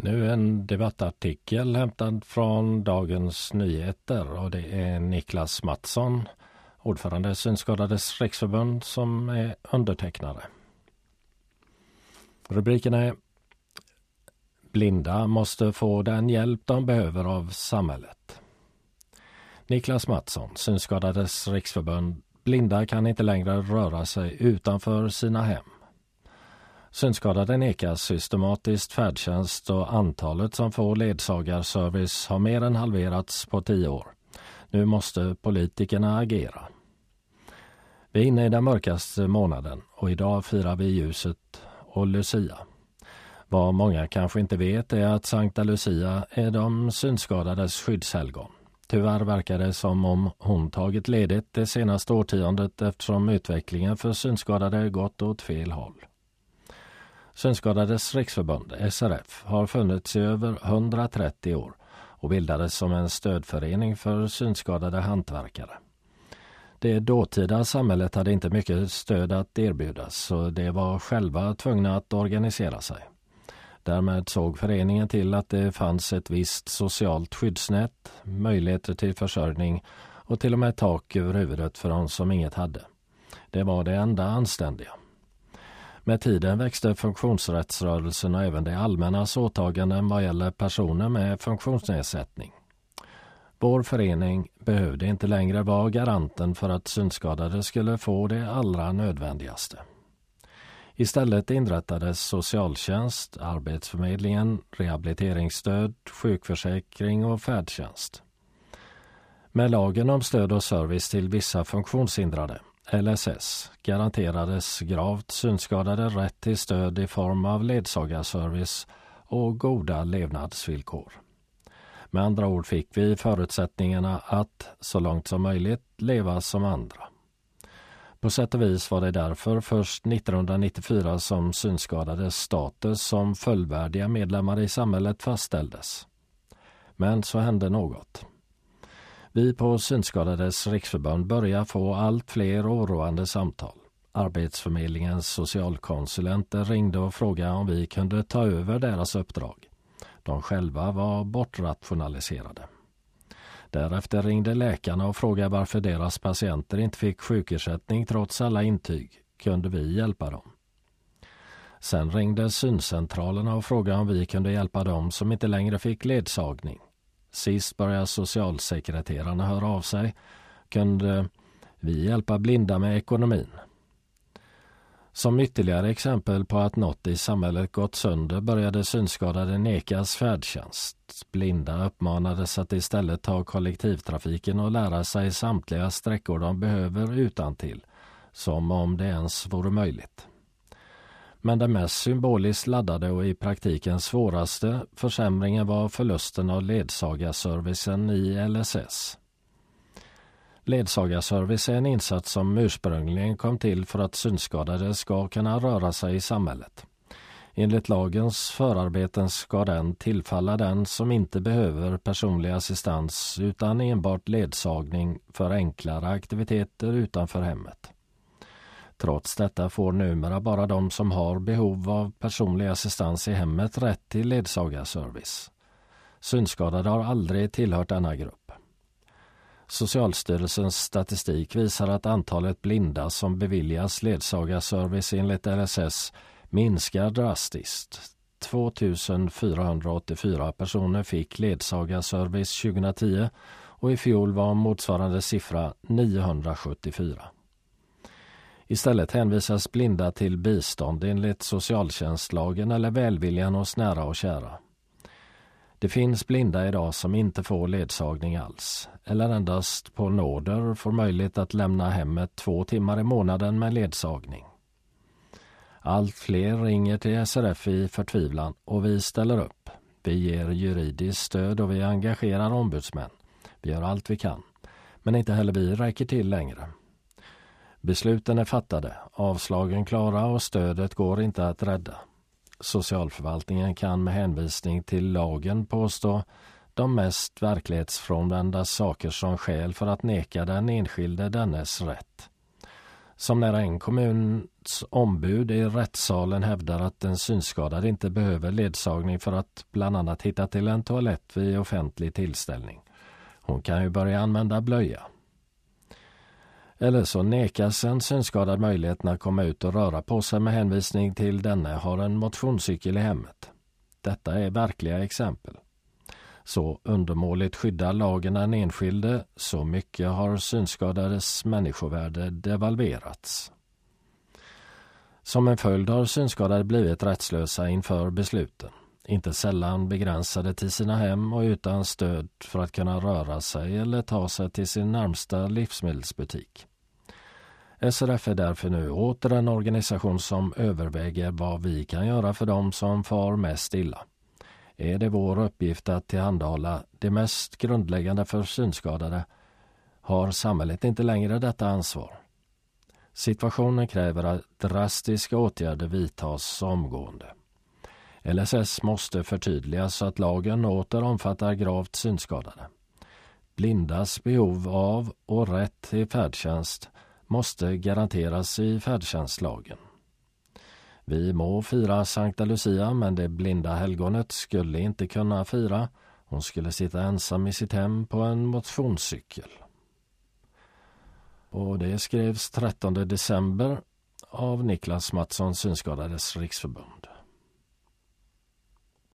Nu en debattartikel hämtad från Dagens Nyheter och det är Niklas Mattsson, ordförande i Synskadades riksförbund, som är undertecknare. Rubriken är: Blinda måste få den hjälp de behöver av samhället. Niklas Mattsson, Synskadades riksförbund. Blinda kan inte längre röra sig utanför sina hem. Synskadade nekas systematiskt färdtjänst och antalet som får ledsagarservice har mer än halverats på 10 år. Nu måste politikerna agera. Vi är inne i den mörkaste månaden och idag firar vi ljuset och Lucia. Vad många kanske inte vet är att Sankta Lucia är de synskadades skyddshelgon. Tyvärr verkar det som om hon tagit ledigt det senaste årtiondet eftersom utvecklingen för synskadade gått åt fel håll. Synskadades riksförbund, SRF, har funnits i över 130 år och bildades som en stödförening för synskadade hantverkare. Det dåtida samhället hade inte mycket stöd att erbjudas, så det var själva tvungna att organisera sig. Därmed såg föreningen till att det fanns ett visst socialt skyddsnät, möjligheter till försörjning och till och med tak över huvudet för de som inget hade. Det var det enda anständiga. Med tiden växte funktionsrättsrörelsen och även det allmännas åtaganden vad gäller personer med funktionsnedsättning. Vår förening behövde inte längre vara garanten för att synskadade skulle få det allra nödvändigaste. Istället inrättades socialtjänst, arbetsförmedlingen, rehabiliteringsstöd, sjukförsäkring och färdtjänst. Med lagen om stöd och service till vissa funktionshindrade, LSS, garanterades gravt synskadade rätt till stöd i form av ledsagarservice och goda levnadsvillkor. Med andra ord fick vi förutsättningarna att, så långt som möjligt, leva som andra. På sätt och vis var det därför först 1994 som synskadades status som fullvärdiga medlemmar i samhället fastställdes. Men så hände något. Vi på Synskadades riksförbund börjar få allt fler oroande samtal. Arbetsförmedlingens socialkonsulenter ringde och frågade om vi kunde ta över deras uppdrag. De själva var bortrationaliserade. Därefter ringde läkarna och frågade varför deras patienter inte fick sjukersättning trots alla intyg. Kunde vi hjälpa dem? Sen ringde syncentralerna och frågade om vi kunde hjälpa dem som inte längre fick ledsagning. Sist började socialsekreterarna höra av sig. Kunde vi hjälpa blinda med ekonomin? Som ytterligare exempel på att något i samhället gått sönder började synskadade nekas färdtjänst. Blinda uppmanades att istället ta kollektivtrafiken och lära sig samtliga sträckor de behöver utantill, som om det ens vore möjligt. Men den mest symboliskt laddade och i praktiken svåraste försämringen var förlusten av ledsagarservicen i LSS. Ledsagarservice är en insats som ursprungligen kom till för att synskadade ska kunna röra sig i samhället. Enligt lagens förarbeten ska den tillfalla den som inte behöver personlig assistans utan enbart ledsagning för enklare aktiviteter utanför hemmet. Trots detta får numera bara de som har behov av personlig assistans i hemmet rätt till ledsagarservice. Synskadade har aldrig tillhört denna grupp. Socialstyrelsens statistik visar att antalet blinda som beviljas ledsagarservice enligt LSS minskar drastiskt. 2484 personer fick ledsagarservice 2010 och i fjol var motsvarande siffra 974. Istället hänvisas blinda till bistånd enligt socialtjänstlagen eller välviljan hos nära och kära. Det finns blinda idag som inte får ledsagning alls eller endast på nåder får möjlighet att lämna hemmet 2 timmar i månaden med ledsagning. Allt fler ringer till SRF i förtvivlan och vi ställer upp. Vi ger juridiskt stöd och vi engagerar ombudsmän. Vi gör allt vi kan. Men inte heller vi räcker till längre. Besluten är fattade, avslagen klara och stödet går inte att rädda. Socialförvaltningen kan med hänvisning till lagen påstå de mest verklighetsfrånvända saker som skäl för att neka den enskilde dennes rätt. Som när en kommuns ombud i rättssalen hävdar att en synskadad inte behöver ledsagning för att bland annat hitta till en toalett vid offentlig tillställning. Hon kan ju börja använda blöja. Eller så nekas en synskadad möjligheten att komma ut och röra på sig med hänvisning till denne har en motionscykel i hemmet. Detta är verkliga exempel. Så undermåligt skyddar lagen den enskilde, så mycket har synskadades människovärde devalverats. Som en följd har synskadade blivit rättslösa inför besluten. Inte sällan begränsade till sina hem och utan stöd för att kunna röra sig eller ta sig till sin närmsta livsmedelsbutik. SRF är därför nu åter en organisation som överväger vad vi kan göra för dem som far mest illa. Är det vår uppgift att tillhandahålla det mest grundläggande för synskadade, har samhället inte längre detta ansvar. Situationen kräver att drastiska åtgärder vidtas omgående. LSS måste förtydligas så att lagen åter omfattar gravt synskadade. Blindas behov av och rätt till färdtjänst måste garanteras i färdtjänstlagen. Vi må fira Sankta Lucia, men det blinda helgonet skulle inte kunna fira. Hon skulle sitta ensam i sitt hem på en motionscykel. Och det skrevs 13 december av Niklas Mattsson, Synskadades riksförbund.